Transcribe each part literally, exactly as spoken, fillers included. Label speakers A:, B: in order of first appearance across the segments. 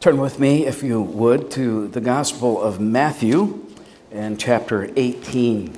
A: Turn with me, if you would, to the Gospel of Matthew and chapter eighteen.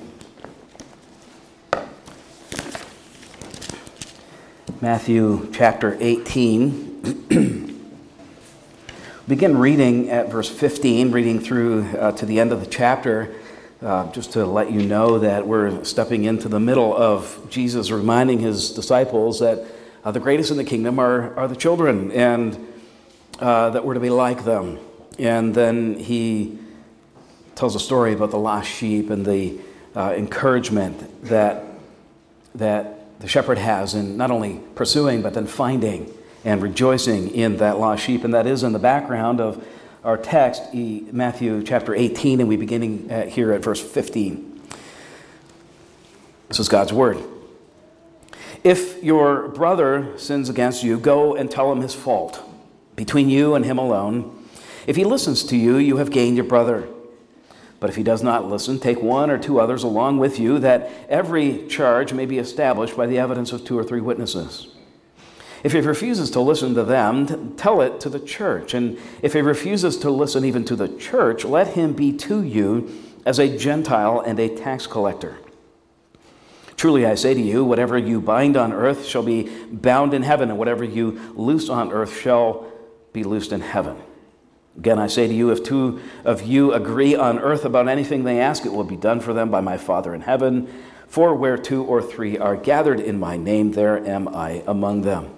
A: Matthew chapter eighteen. Begin reading at verse fifteen, reading through uh, to the end of the chapter, uh, just to let you know that we're stepping into the middle of Jesus reminding his disciples that uh, the greatest in the kingdom are, are the children, and Uh, that we're to be like them. And then he tells a story about the lost sheep and the uh, encouragement that that the shepherd has in not only pursuing but then finding and rejoicing in that lost sheep. And that is in the background of our text, Matthew chapter eighteen, and we beginning at, here at verse fifteen. This is God's word. If your brother sins against you, go and tell him his fault, between you and him alone. If he listens to you, you have gained your brother. But if he does not listen, take one or two others along with you, that every charge may be established by the evidence of two or three witnesses. If he refuses to listen to them, tell it to the church. And if he refuses to listen even to the church, let him be to you as a Gentile and a tax collector. Truly I say to you, whatever you bind on earth shall be bound in heaven, and whatever you loose on earth shall be loosed in heaven. Again, I say to you, if two of you agree on earth about anything they ask, it will be done for them by my Father in heaven. For where two or three are gathered in my name, there am I among them.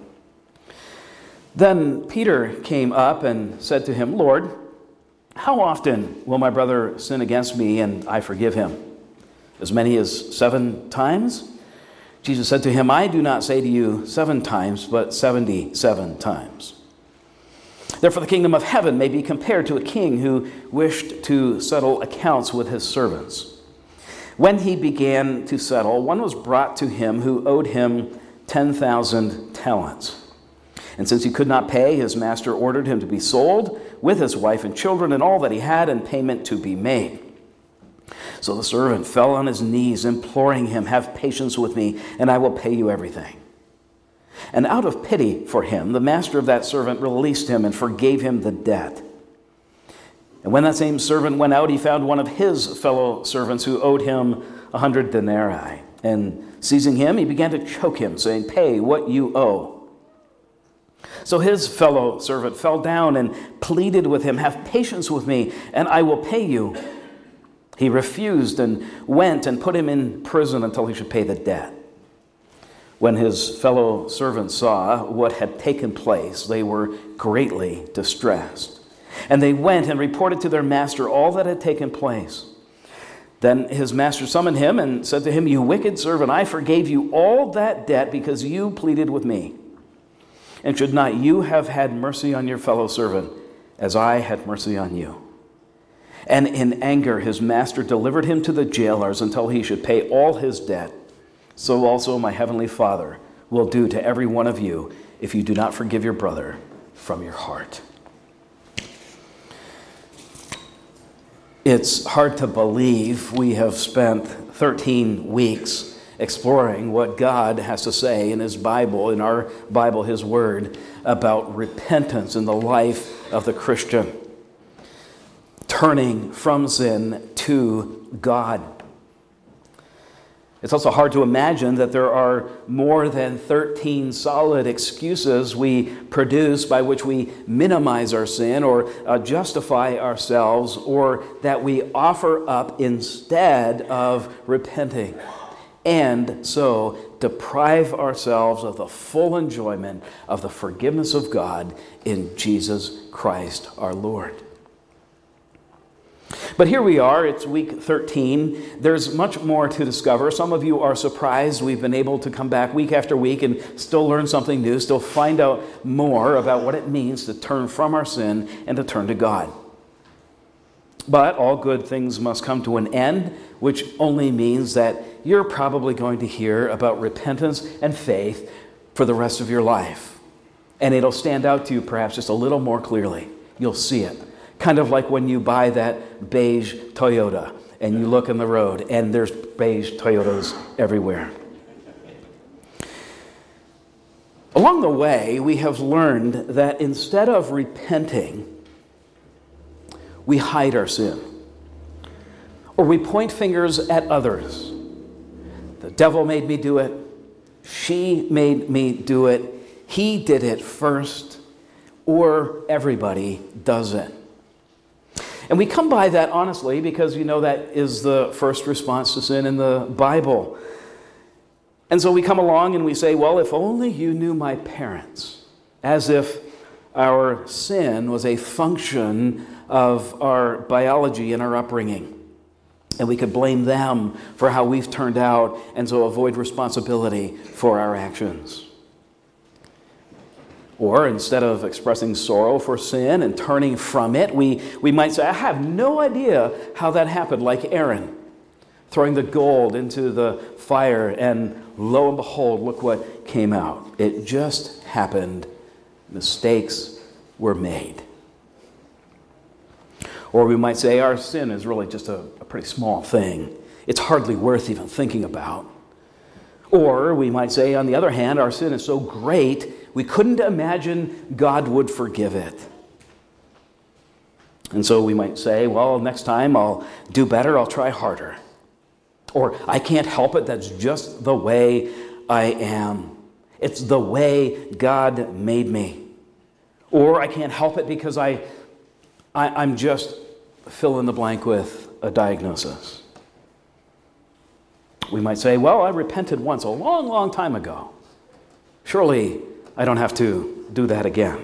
A: Then Peter came up and said to him, Lord, how often will my brother sin against me and I forgive him? As many as seven times? Jesus said to him, I do not say to you seven times, but seventy-seven times. Therefore the kingdom of heaven may be compared to a king who wished to settle accounts with his servants. When he began to settle, one was brought to him who owed him ten thousand talents. And since he could not pay, his master ordered him to be sold with his wife and children and all that he had, and payment to be made. So the servant fell on his knees, imploring him, have patience with me, and I will pay you everything. And out of pity for him, the master of that servant released him and forgave him the debt. And when that same servant went out, he found one of his fellow servants who owed him a hundred denarii. And seizing him, he began to choke him, saying, pay what you owe. So his fellow servant fell down and pleaded with him, have patience with me, and I will pay you. He refused and went and put him in prison until he should pay the debt. When his fellow servants saw what had taken place, they were greatly distressed. And they went and reported to their master all that had taken place. Then his master summoned him and said to him, you wicked servant, I forgave you all that debt because you pleaded with me. And should not you have had mercy on your fellow servant as I had mercy on you? And in anger his master delivered him to the jailers until he should pay all his debt. So also my heavenly Father will do to every one of you if you do not forgive your brother from your heart. It's hard to believe we have spent thirteen weeks exploring what God has to say in his Bible, in our Bible, his word, about repentance in the life of the Christian. Turning from sin to God. It's also hard to imagine that there are more than thirteen solid excuses we produce by which we minimize our sin or uh, justify ourselves, or that we offer up instead of repenting, and so deprive ourselves of the full enjoyment of the forgiveness of God in Jesus Christ our Lord. But here we are, it's week thirteen. There's much more to discover. Some of you are surprised we've been able to come back week after week and still learn something new, still find out more about what it means to turn from our sin and to turn to God. But all good things must come to an end, which only means that you're probably going to hear about repentance and faith for the rest of your life. And it'll stand out to you perhaps just a little more clearly. You'll see it. Kind of like when you buy that beige Toyota and you look in the road and there's beige Toyotas everywhere. Along the way, we have learned that instead of repenting we hide our sin. Or we point fingers at others. The devil made me do it. She made me do it. He did it first. Or everybody does it. And we come by that honestly because, you know, that is the first response to sin in the Bible. And so we come along and we say, well, if only you knew my parents, as if our sin was a function of our biology and our upbringing. And we could blame them for how we've turned out and so avoid responsibility for our actions. Or instead of expressing sorrow for sin and turning from it, we, we might say, I have no idea how that happened, like Aaron, throwing the gold into the fire, and lo and behold, look what came out. It just happened. Mistakes were made. Or we might say our sin is really just a, a pretty small thing. It's hardly worth even thinking about. Or we might say, on the other hand, our sin is so great, we couldn't imagine God would forgive it. And so we might say, well, next time I'll do better, I'll try harder. Or I can't help it, that's just the way I am. It's the way God made me. Or I can't help it because I, I, I'm just fill in the blank with a diagnosis. We might say, well, I repented once a long, long time ago. Surely I don't have to do that again.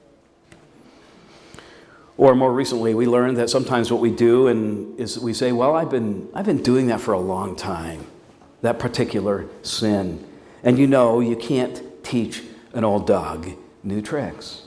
A: Or more recently, we learned that sometimes what we do and is we say, well, I've been, I've been doing that for a long time, that particular sin. And you know, you can't teach an old dog new tricks.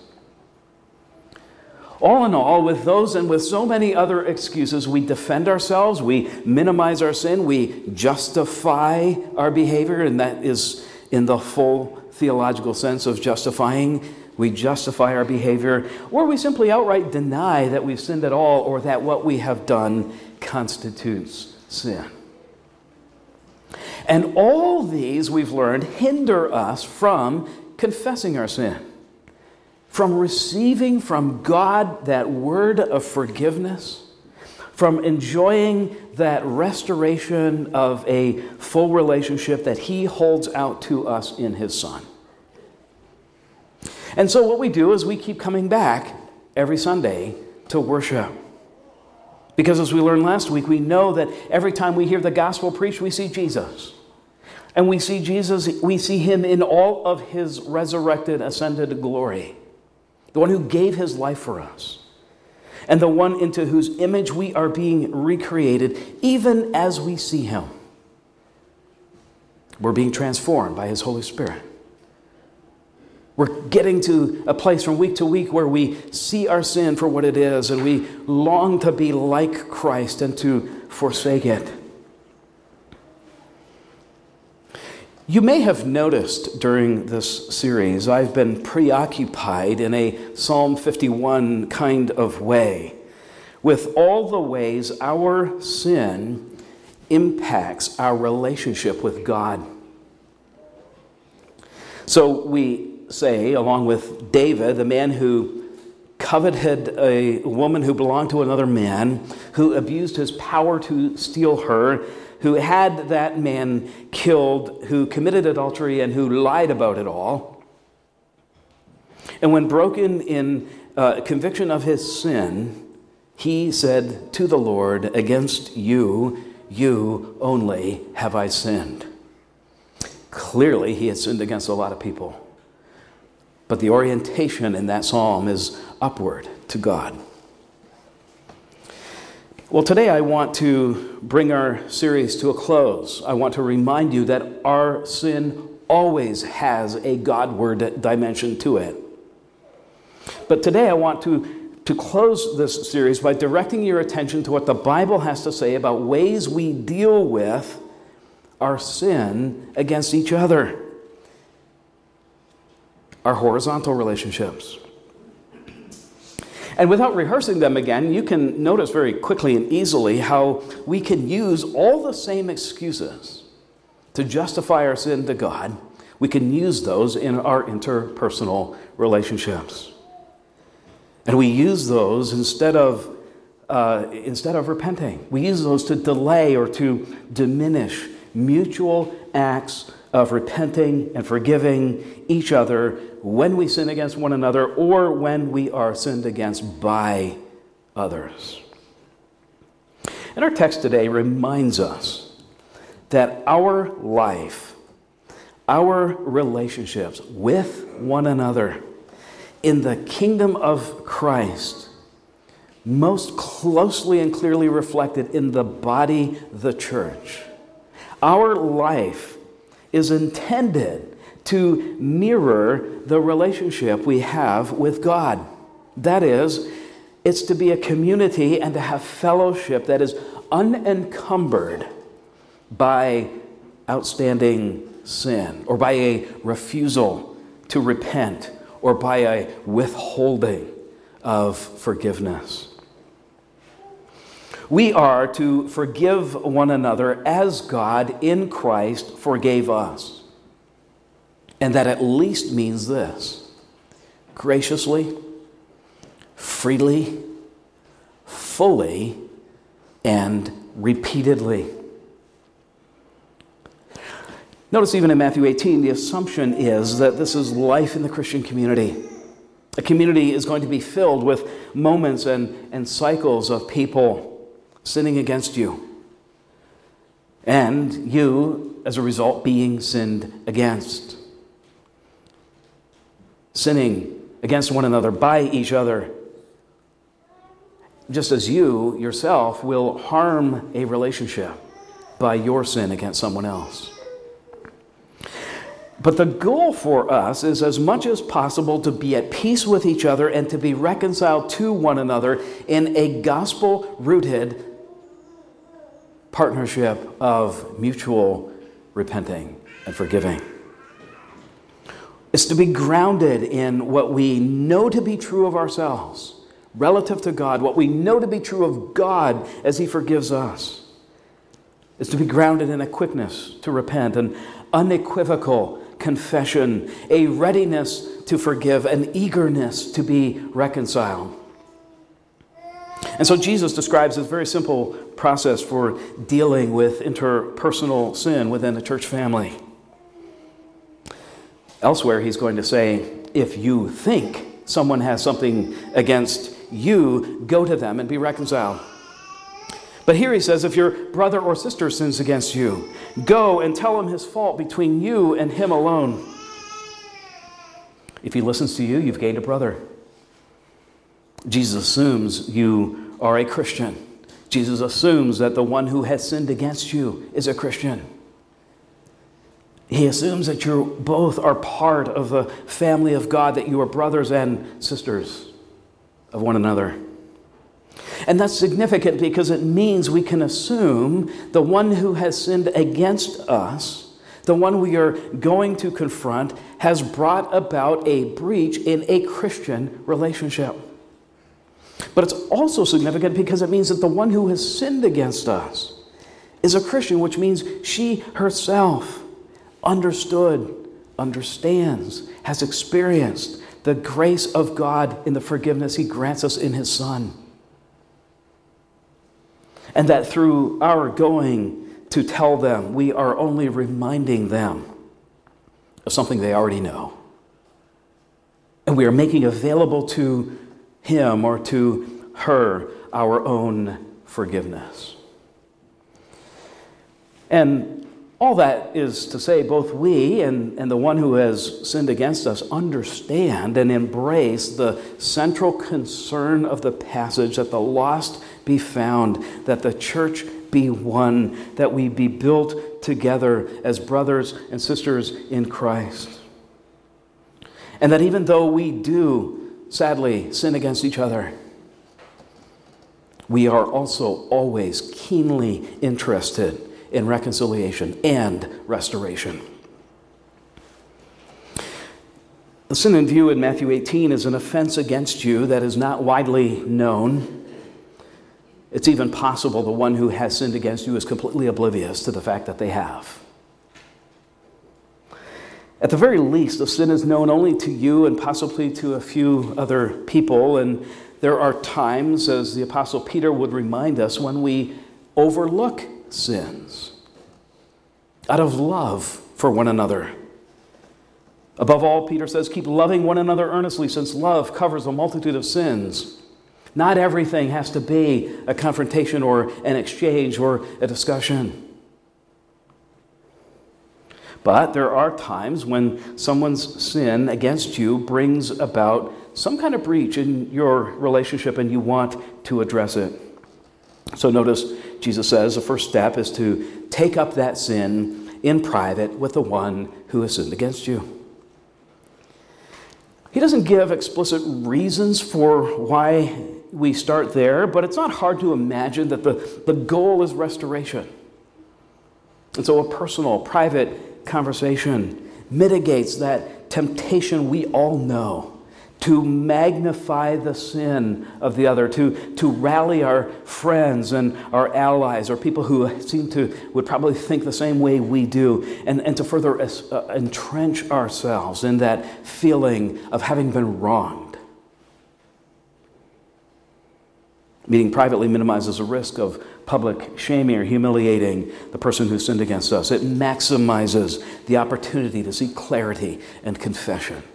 A: All in all, with those and with so many other excuses, we defend ourselves, we minimize our sin, we justify our behavior, and that is in the full theological sense of justifying. We justify our behavior, or we simply outright deny that we've sinned at all or that what we have done constitutes sin. And all these, we've learned, hinder us from confessing our sin, from receiving from God that word of forgiveness, from enjoying that restoration of a full relationship that He holds out to us in His Son. And so what we do is we keep coming back every Sunday to worship. Because as we learned last week, we know that every time we hear the gospel preached, we see Jesus. And we see Jesus, we see Him in all of His resurrected, ascended glory. The one who gave His life for us. And the one into whose image we are being recreated, even as we see Him. We're being transformed by His Holy Spirit. We're getting to a place from week to week where we see our sin for what it is, and we long to be like Christ and to forsake it. You may have noticed during this series, I've been preoccupied in a Psalm fifty-one kind of way with all the ways our sin impacts our relationship with God. So we say, along with David, the man who coveted a woman who belonged to another man, who abused his power to steal her, who had that man killed, who committed adultery, and who lied about it all. And when broken in uh, conviction of his sin, he said to the Lord, "Against you, you only have I sinned." Clearly, he had sinned against a lot of people. But the orientation in that psalm is upward to God. Well, today I want to bring our series to a close. I want to remind you that our sin always has a Godward dimension to it. But today I want to, to close this series by directing your attention to what the Bible has to say about ways we deal with our sin against each other. Our horizontal relationships. And without rehearsing them again, you can notice very quickly and easily how we can use all the same excuses to justify our sin to God. We can use those in our interpersonal relationships. And we use those instead of uh, instead of repenting. We use those to delay or to diminish mutual acts of repenting and forgiving each other when we sin against one another or when we are sinned against by others. And our text today reminds us that our life, our relationships with one another in the kingdom of Christ, most closely and clearly reflected in the body, the church. Our life is intended to mirror the relationship we have with God. That is, it's to be a community and to have fellowship that is unencumbered by outstanding sin, or by a refusal to repent, or by a withholding of forgiveness. We are to forgive one another as God in Christ forgave us. And that at least means this: graciously, freely, fully, and repeatedly. Notice even in Matthew eighteen, the assumption is that this is life in the Christian community. A community is going to be filled with moments and, and cycles of people sinning against you, and you, as a result, being sinned against. Sinning against one another, by each other, just as you yourself will harm a relationship by your sin against someone else. But the goal for us is as much as possible to be at peace with each other and to be reconciled to one another in a gospel-rooted partnership of mutual repenting and forgiving. It's to be grounded in what we know to be true of ourselves relative to God, what we know to be true of God as He forgives us. It's to be grounded in a quickness to repent, an unequivocal confession, a readiness to forgive, an eagerness to be reconciled. And so Jesus describes this very simple process for dealing with interpersonal sin within the church family. Elsewhere, he's going to say, if you think someone has something against you, go to them and be reconciled. But here he says, if your brother or sister sins against you, go and tell him his fault between you and him alone. If he listens to you, you've gained a brother. Jesus assumes you are a Christian. Jesus assumes that the one who has sinned against you is a Christian. He assumes that you both are part of the family of God, that you are brothers and sisters of one another. And that's significant because it means we can assume the one who has sinned against us, the one we are going to confront, has brought about a breach in a Christian relationship. But it's also significant because it means that the one who has sinned against us is a Christian, which means she herself understood, understands, has experienced the grace of God in the forgiveness He grants us in His Son. And that through our going to tell them, we are only reminding them of something they already know. And we are making available to him or to her our own forgiveness. And all that is to say, both we and, and the one who has sinned against us understand and embrace the central concern of the passage, that the lost be found, that the church be one, that we be built together as brothers and sisters in Christ. And that even though we do, sadly, sin against each other, we are also always keenly interested in reconciliation and restoration. The sin in view in Matthew eighteen is an offense against you that is not widely known. It's even possible the one who has sinned against you is completely oblivious to the fact that they have. At the very least, the sin is known only to you and possibly to a few other people, and There are times, as the Apostle Peter would remind us, when we overlook sins out of love for one another. Above all, Peter says, keep loving one another earnestly, since love covers a multitude of sins. Not everything has to be a confrontation or an exchange or a discussion. But there are times when someone's sin against you brings about some kind of breach in your relationship and you want to address it. So notice Jesus says the first step is to take up that sin in private with the one who has sinned against you. He doesn't give explicit reasons for why we start there, but it's not hard to imagine that the, the goal is restoration. And so a personal, private conversation mitigates that temptation we all know to magnify the sin of the other, to, to rally our friends and our allies or people who seem to would probably think the same way we do, and, and to further uh, entrench ourselves in that feeling of having been wronged. Meeting privately minimizes the risk of public shaming or humiliating the person who sinned against us. It maximizes the opportunity to seek clarity and confession.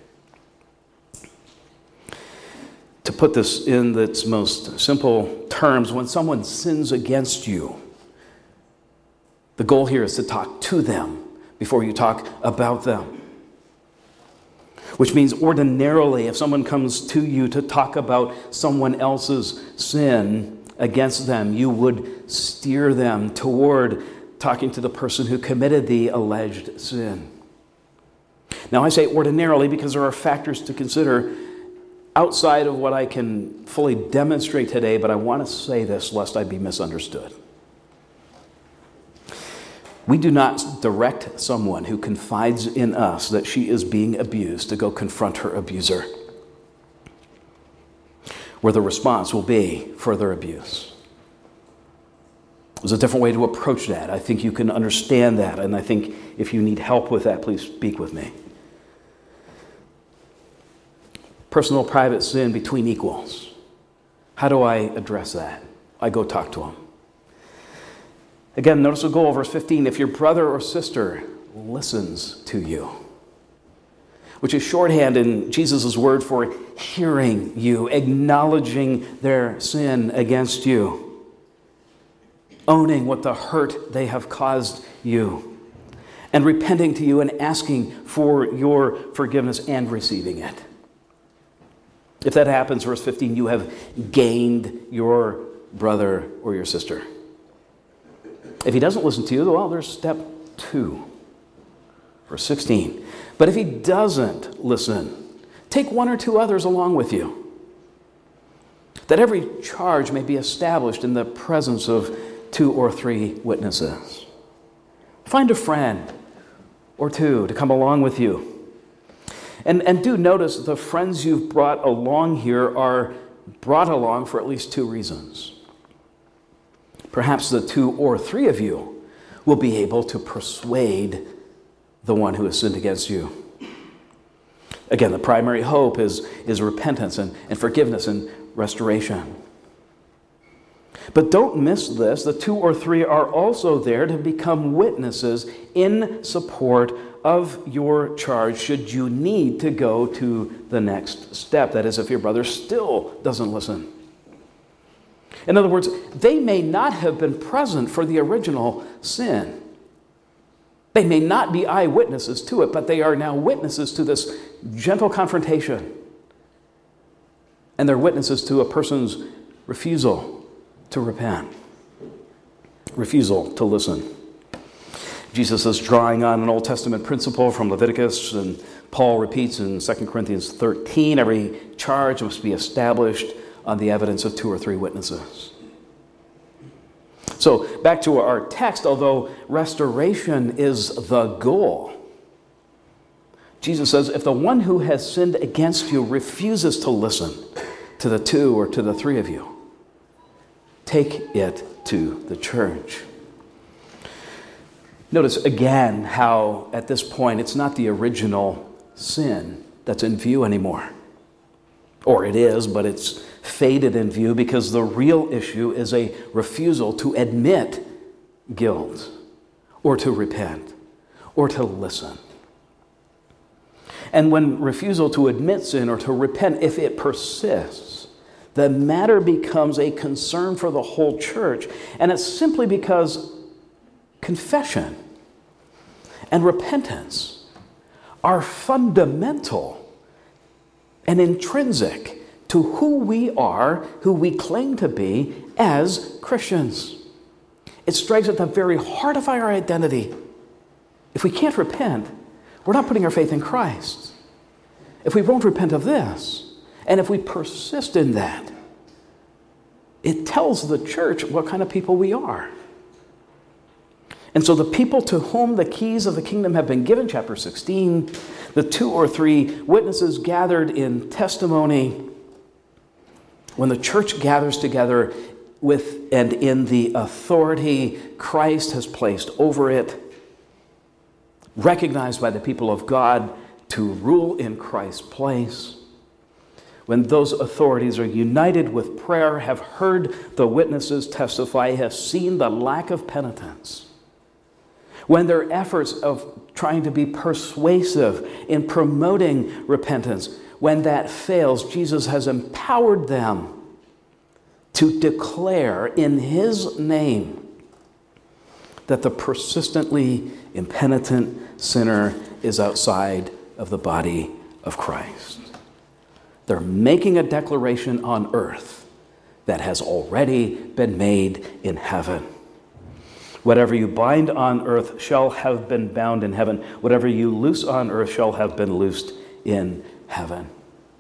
A: To put this in its most simple terms, when someone sins against you, the goal here is to talk to them before you talk about them. Which means ordinarily, if someone comes to you to talk about someone else's sin against them, you would steer them toward talking to the person who committed the alleged sin. Now, I say ordinarily because there are factors to consider outside of what I can fully demonstrate today, but I want to say this lest I be misunderstood. We do not direct someone who confides in us that she is being abused to go confront her abuser, where the response will be further abuse. There's a different way to approach that. I think you can understand that, and I think if you need help with that, please speak with me. Personal, private sin between equals. How do I address that? I go talk to them. Again, notice the goal, verse fifteen. If your brother or sister listens to you, which is shorthand in Jesus' word for hearing you, acknowledging their sin against you, owning what the hurt they have caused you, and repenting to you and asking for your forgiveness and receiving it. If that happens, verse fifteen, you have gained your brother or your sister. If he doesn't listen to you, well, there's step two. Verse sixteen. But if he doesn't listen, take one or two others along with you, that every charge may be established in the presence of two or three witnesses. Find a friend or two to come along with you. And, and do notice the friends you've brought along here are brought along for at least two reasons. Perhaps the two or three of you will be able to persuade the one who has sinned against you. Again, the primary hope is, is repentance and, and forgiveness and restoration. But don't miss this. The two or three are also there to become witnesses in support of your charge should you need to go to the next step. That is, if your brother still doesn't listen. In other words, they may not have been present for the original sin. They may not be eyewitnesses to it, but they are now witnesses to this gentle confrontation. And they're witnesses to a person's refusal to repent, refusal to listen. Jesus is drawing on an Old Testament principle from Leviticus, and Paul repeats in Second Corinthians thirteen, every charge must be established on the evidence of two or three witnesses. So back to our text, although restoration is the goal, Jesus says, if the one who has sinned against you refuses to listen to the two or to the three of you, take it to the church. Notice again how at this point it's not the original sin that's in view anymore. Or it is, but it's faded in view because the real issue is a refusal to admit guilt or to repent or to listen. And when refusal to admit sin or to repent, if it persists, the matter becomes a concern for the whole church. And it's simply because confession and repentance are fundamental and intrinsic to who we are, who we claim to be as Christians. It strikes at the very heart of our identity. If we can't repent, we're not putting our faith in Christ. If we won't repent of this, and if we persist in that, it tells the church what kind of people we are. And so the people to whom the keys of the kingdom have been given, chapter sixteen, the two or three witnesses gathered in testimony, when the church gathers together with and in the authority Christ has placed over it, recognized by the people of God to rule in Christ's place, when those authorities are united with prayer, have heard the witnesses testify, have seen the lack of penitence, when their efforts of trying to be persuasive in promoting repentance, when that fails, Jesus has empowered them to declare in His name that the persistently impenitent sinner is outside of the body of Christ. They're making a declaration on earth that has already been made in heaven. Whatever you bind on earth shall have been bound in heaven. Whatever you loose on earth shall have been loosed in heaven.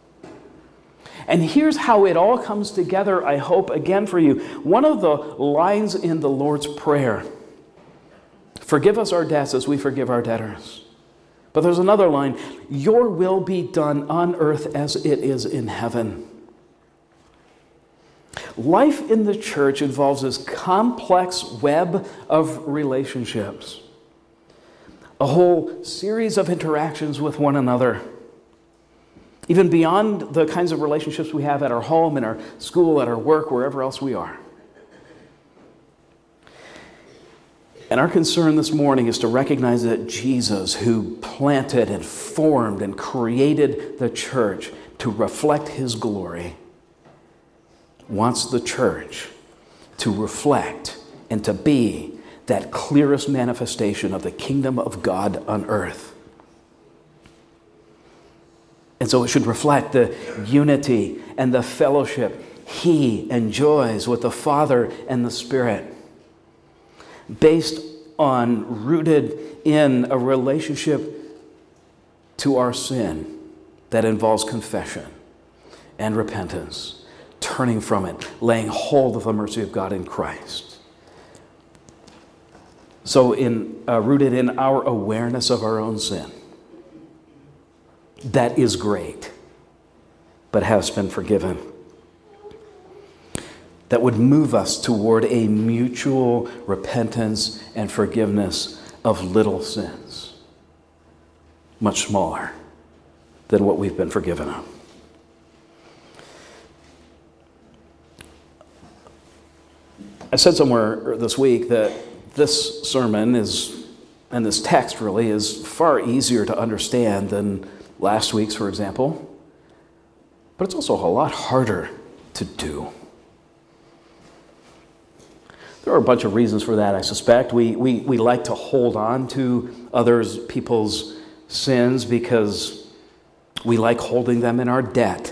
A: And here's how it all comes together, I hope, again for you. One of the lines in the Lord's Prayer, forgive us our debts as we forgive our debtors. But there's another line, your will be done on earth as it is in heaven. Life in the church involves this complex web of relationships, a whole series of interactions with one another, even beyond the kinds of relationships we have at our home, in our school, at our work, wherever else we are. And our concern this morning is to recognize that Jesus, who planted and formed and created the church to reflect His glory, wants the church to reflect and to be that clearest manifestation of the kingdom of God on earth. And so it should reflect the unity and the fellowship He enjoys with the Father and the Spirit, based on, rooted in a relationship to our sin that involves confession and repentance, turning from it, laying hold of the mercy of God in Christ. So in uh, rooted in our awareness of our own sin, that is great, but has been forgiven. That would move us toward a mutual repentance and forgiveness of little sins, much smaller than what we've been forgiven of. I said somewhere this week that this sermon is, and this text really, is far easier to understand than last week's, for example, but it's also a lot harder to do. There are a bunch of reasons for that, I suspect. We, we, we like to hold on to others, people's sins because we like holding them in our debt.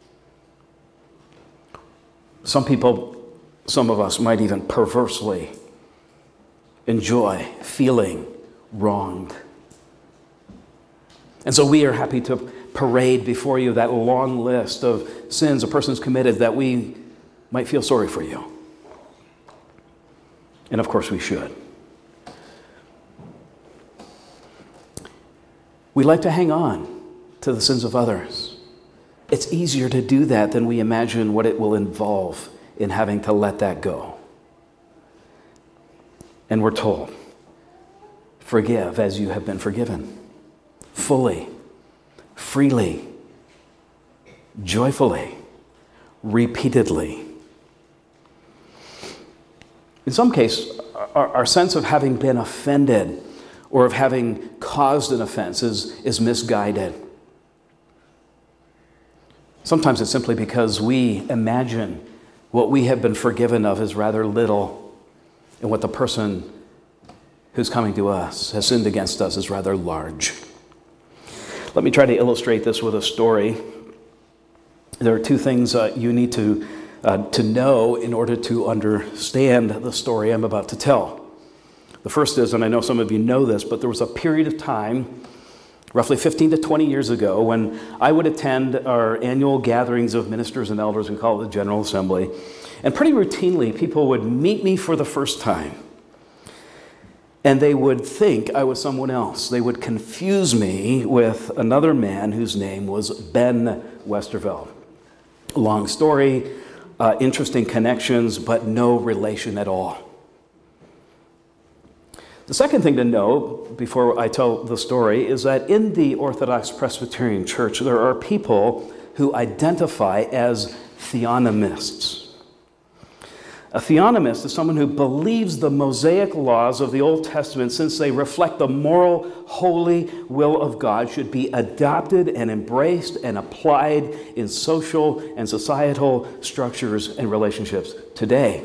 A: Some people, some of us might even perversely enjoy feeling wronged. And so we are happy to parade before you that long list of sins a person's committed that we might feel sorry for you. And of course we should. We like to hang on to the sins of others. It's easier to do that than we imagine what it will involve in having to let that go. And we're told, forgive as you have been forgiven. Fully, freely, joyfully, repeatedly. In some cases, our, our sense of having been offended or of having caused an offense is, is misguided. Sometimes it's simply because we imagine what we have been forgiven of is rather little, and what the person who's coming to us has sinned against us is rather large. Let me try to illustrate this with a story. There are two things uh, you need to, uh, to know in order to understand the story I'm about to tell. The first is, and I know some of you know this, but there was a period of time roughly fifteen to twenty years ago when I would attend our annual gatherings of ministers and elders. We call it the General Assembly. And pretty routinely, people would meet me for the first time. And they would think I was someone else. They would confuse me with another man whose name was Ben Westerveld. Long story, uh, interesting connections, but no relation at all. The second thing to know before I tell the story is that in the Orthodox Presbyterian Church, there are people who identify as theonomists. A theonomist is someone who believes the Mosaic laws of the Old Testament, since they reflect the moral, holy will of God, should be adopted and embraced and applied in social and societal structures and relationships today.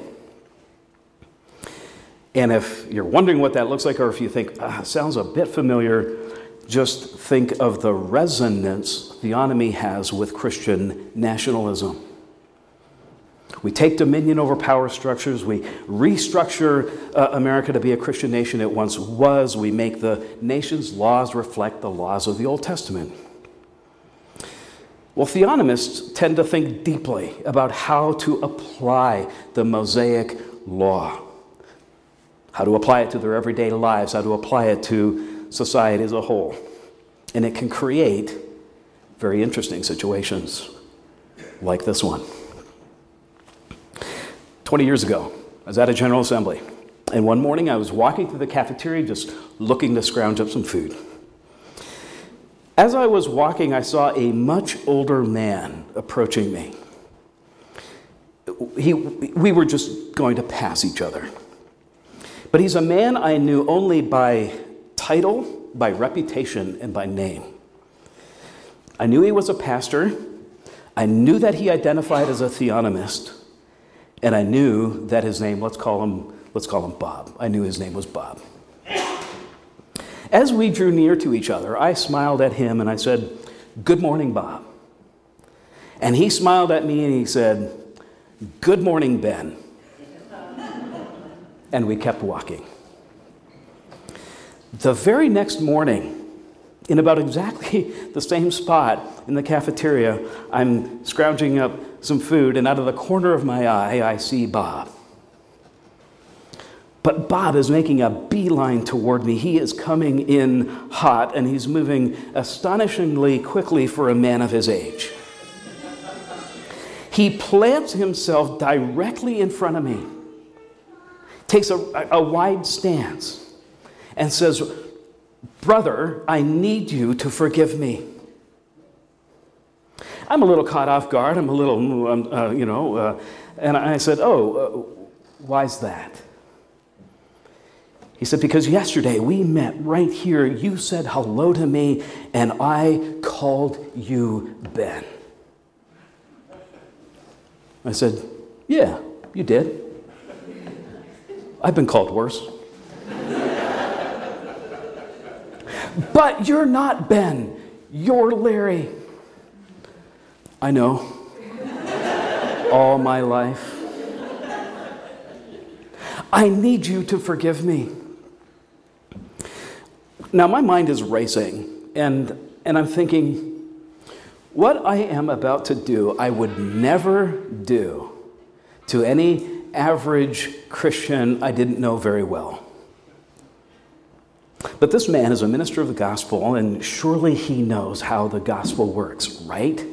A: And if you're wondering what that looks like, or if you think, ah, sounds a bit familiar, just think of the resonance theonomy has with Christian nationalism. We take dominion over power structures. We restructure uh, America to be a Christian nation it once was. We make the nation's laws reflect the laws of the Old Testament. Well, theonomists tend to think deeply about how to apply the Mosaic law, how to apply it to their everyday lives, how to apply it to society as a whole. And it can create very interesting situations like this one. twenty years ago, I was at a General Assembly, and one morning I was walking through the cafeteria just looking to scrounge up some food. As I was walking, I saw a much older man approaching me. He, we were just going to pass each other. But he's a man I knew only by title, by reputation, and by name. I knew he was a pastor. I knew that he identified as a theonomist. And I knew that his name, let's call him, let's call him Bob. I knew his name was Bob. As we drew near to each other, I smiled at him and I said, "Good morning, Bob." And he smiled at me and he said, "Good morning, Ben." And we kept walking. The very next morning, in about exactly the same spot in the cafeteria, I'm scrounging up some food, and out of the corner of my eye, I see Bob. But Bob is making a beeline toward me. He is coming in hot, and he's moving astonishingly quickly for a man of his age. He plants himself directly in front of me, takes a, a wide stance, and says, "Brother, I need you to forgive me." I'm a little caught off guard. I'm a little, uh, you know, uh, and I said, "Oh, uh, why's that?" He said, "Because yesterday we met right here. You said hello to me, and I called you Ben." I said, "Yeah, you did. I've been called worse." "But you're not Ben. You're Larry." "I know. All my life. I need you to forgive me." Now, my mind is racing, and, and I'm thinking, what I am about to do, I would never do to any average Christian I didn't know very well. But this man is a minister of the gospel, and surely he knows how the gospel works, right?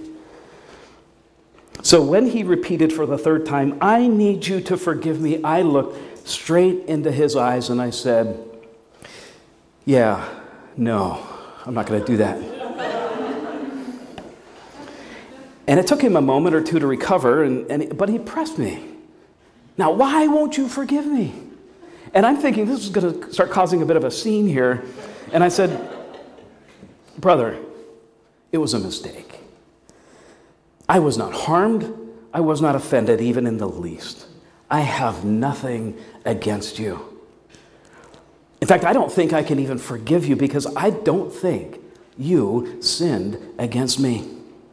A: So when he repeated for the third time, "I need you to forgive me," I looked straight into his eyes and I said, "Yeah, no, I'm not going to do that." And it took him a moment or two to recover, and, and but he pressed me. Now, why won't you forgive me? And I'm thinking this is going to start causing a bit of a scene here. And I said, brother, it was a mistake. I was not harmed. I was not offended, even in the least. I have nothing against you. In fact, I don't think I can even forgive you because I don't think you sinned against me.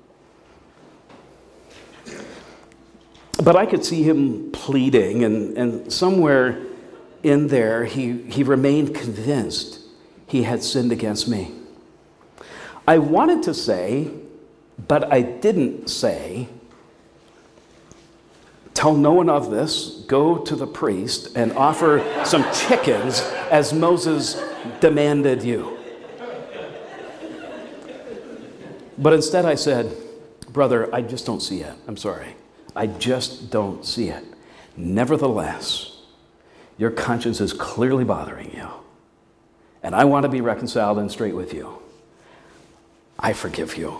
A: But I could see him pleading, and, and somewhere in there, he, he remained convinced he had sinned against me. I wanted to say, but I didn't say, tell no one of this, go to the priest and offer some chickens as Moses demanded you. But instead I said, brother, I just don't see it. I'm sorry. I just don't see it. Nevertheless, your conscience is clearly bothering you, and I want to be reconciled and straight with you. I forgive you.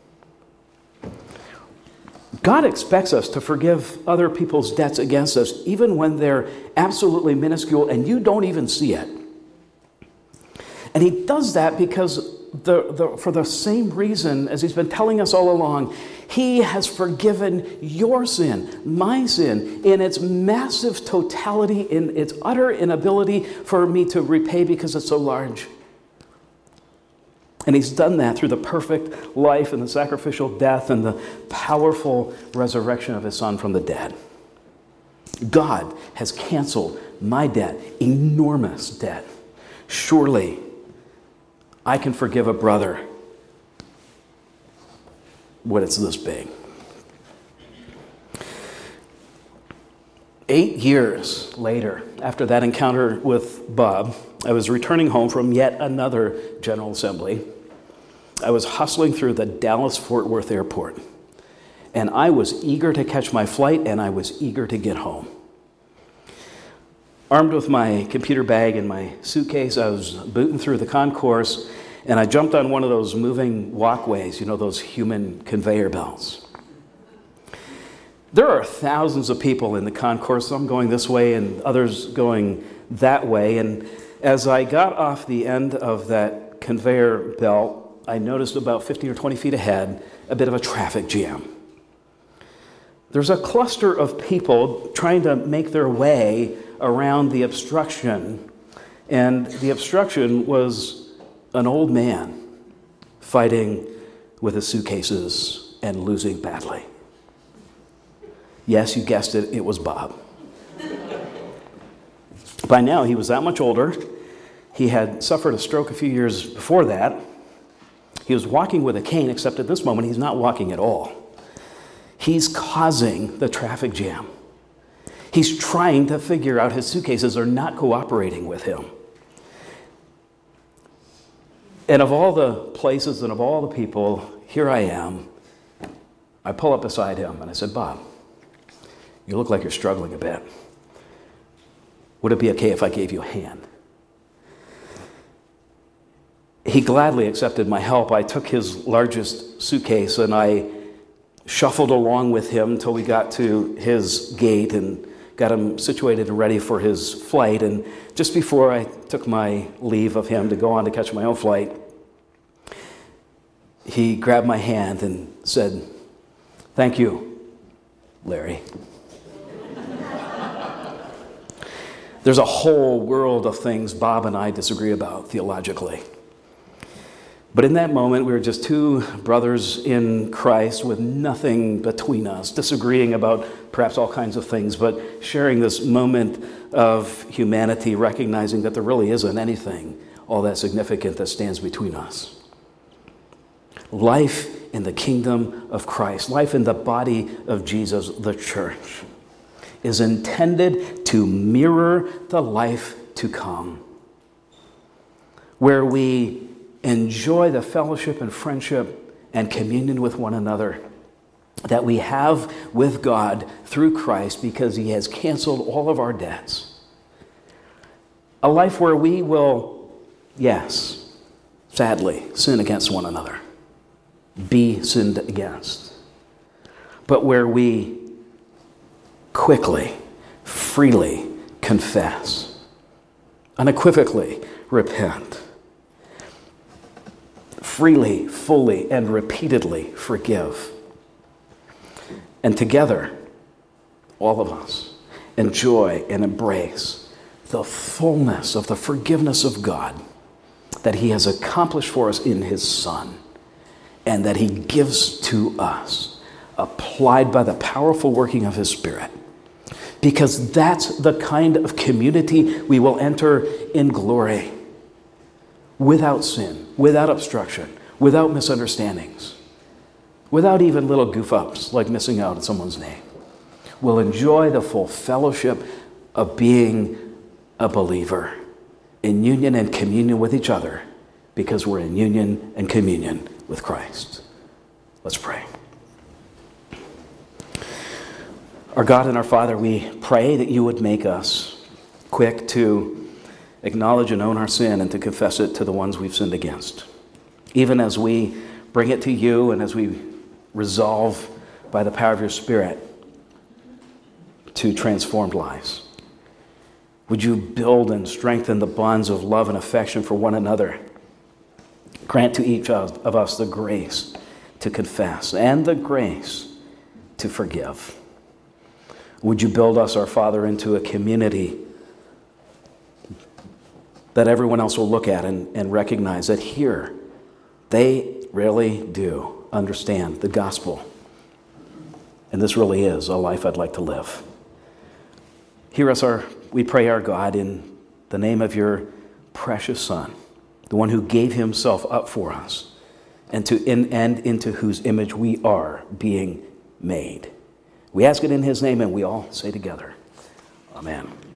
A: God expects us to forgive other people's debts against us, even when they're absolutely minuscule and you don't even see it. And he does that because the, the, for the same reason as he's been telling us all along, he has forgiven your sin, my sin, in its massive totality, in its utter inability for me to repay because it's so large. And he's done that through the perfect life and the sacrificial death and the powerful resurrection of his son from the dead. God has canceled my debt, enormous debt. Surely I can forgive a brother when it's this big. Eight years later, after that encounter with Bob, I was returning home from yet another General Assembly. I was hustling through the Dallas-Fort Worth airport, and I was eager to catch my flight, and I was eager to get home. Armed with my computer bag and my suitcase, I was booting through the concourse, and I jumped on one of those moving walkways, you know, those human conveyor belts. There are thousands of people in the concourse, some going this way and others going that way, and as I got off the end of that conveyor belt, I noticed about fifteen or twenty feet ahead a bit of a traffic jam. There's a cluster of people trying to make their way around the obstruction, and the obstruction was an old man fighting with his suitcases and losing badly. Yes, you guessed it, it was Bob. By now, he was that much older. He had suffered a stroke a few years before that. He was walking with a cane, except at this moment, he's not walking at all. He's causing the traffic jam. He's trying to figure out his suitcases are not cooperating with him. And of all the places and of all the people, here I am. I pull up beside him and I said, Bob, you look like you're struggling a bit. Would it be okay if I gave you a hand? He gladly accepted my help. I took his largest suitcase and I shuffled along with him till we got to his gate and got him situated and ready for his flight. And just before I took my leave of him to go on to catch my own flight, he grabbed my hand and said, "Thank you, Larry." There's a whole world of things Bob and I disagree about theologically. But in that moment, we were just two brothers in Christ with nothing between us, disagreeing about perhaps all kinds of things, but sharing this moment of humanity, recognizing that there really isn't anything all that significant that stands between us. Life in the kingdom of Christ, life in the body of Jesus, the church, is intended to mirror the life to come, where we enjoy the fellowship and friendship and communion with one another that we have with God through Christ because he has canceled all of our debts. A life where we will, yes, sadly, sin against one another, be sinned against. but where we quickly, freely confess, unequivocally repent, freely, fully, and repeatedly forgive. And together, all of us enjoy and embrace the fullness of the forgiveness of God that he has accomplished for us in his Son, and that he gives to us, applied by the powerful working of his Spirit. Because that's the kind of community we will enter in glory, without sin, without obstruction, without misunderstandings, without even little goof-ups like missing out on someone's name. We'll enjoy the full fellowship of being a believer in union and communion with each other, because we're in union and communion with Christ. Let's pray. Our God and our Father, we pray that you would make us quick to acknowledge and own our sin and to confess it to the ones we've sinned against. Even as we bring it to you and as we resolve by the power of your Spirit to transformed lives. Would you build and strengthen the bonds of love and affection for one another? Grant to each of us the grace to confess and the grace to forgive. Would you build us, our Father, into a community that everyone else will look at and, and recognize that here they really do understand the gospel. And this really is a life I'd like to live. Hear us, our, we pray, our God, in the name of your precious Son, the one who gave himself up for us, and to in, and into whose image we are being made. We ask it in his name, and we all say together, Amen.